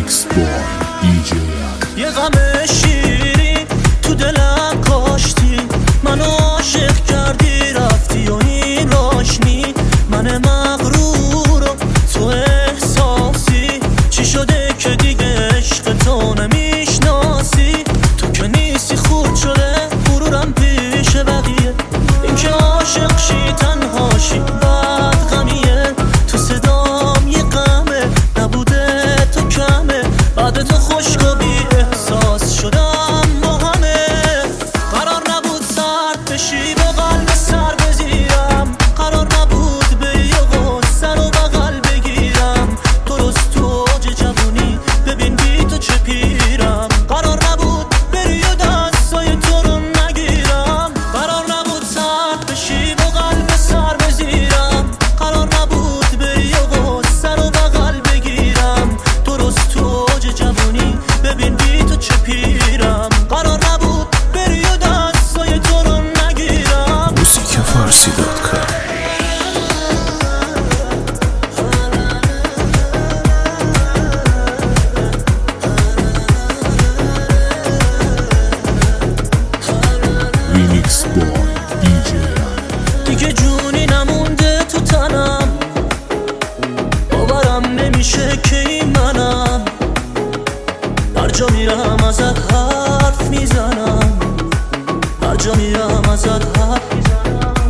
ریمیکس بای دیجی یه غم شیرین تو دلم کاشتی، منو عاشق کردی رفتی و این راشنی. من مغرور و تو احساسی، چی شده که دیگه عشق تو نمیشناسی؟ تو که نیستی خورد شده غرورم پیش بقیه، این که عاشق شی تنهاشی بعد غمیه. تو صدام یه غمه نبوده تو کمه، بعد تو خشک و بی احساس شدم با همه. قرار نبود سرد بشی با قلب سر بزیرم، قرار نبود به یه سر و بغل بگیرم. درست تو اوج جوونی ببین بی تو چه پیرم. قرار نبود بری و دستای تو رو نگیرم، قرار نبود سرد بشی با قلب سر بزیرم، قرار نبود به یه سر و بغل بگیرم. درست تو اوج جوونی ببین بی تو چه پیرم. قرار نبود بری و دستای تو رو نگیرم. موسیقفارسی.com ریمیکس بای دیجی دیگه جونی نمونده تو تنم، باورم نمیشه که این منم. هر جا میرم ازت حرف میزنم، هر جا میرم ازت حرف میزنم.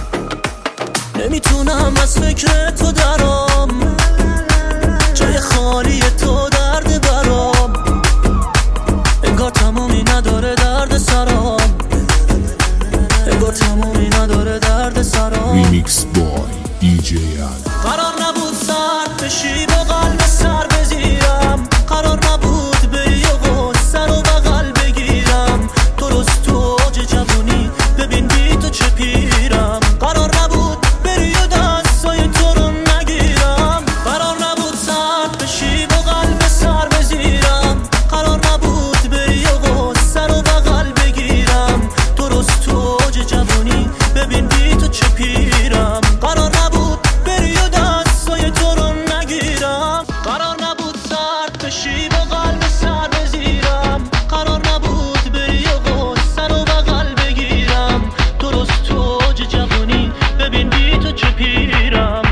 نمیتونم از فکر تو درام، جای خالی تو درد برام. انگار تمومی نداره درد سرام، انگار تمومی نداره درد سرام. ریمیکس بای دیجی قرار نبود سرد بشی با قلب سر بزیرم، قرار نبود به یه سر و بغل بگیرم. درست تو اوج جوونی ببین بی تو چه پیرم. قرار نبود بری و دستای تو رو نگیرم، قرار نبود سرد بشی با قلب سر بزیرم، قرار نبود به یه سر و بغل بگیرم. درست تو اوج جوونی ببین بی تو چه پیرم. قرار نبود بری و دستای تو رو نگیرم، قرار نبود سرد بشی با قلب سر بزیرم، قرار نبود بری و سر و بغل بگیرم. درست تو اوج جوونی ببین بی تو چه پیرم.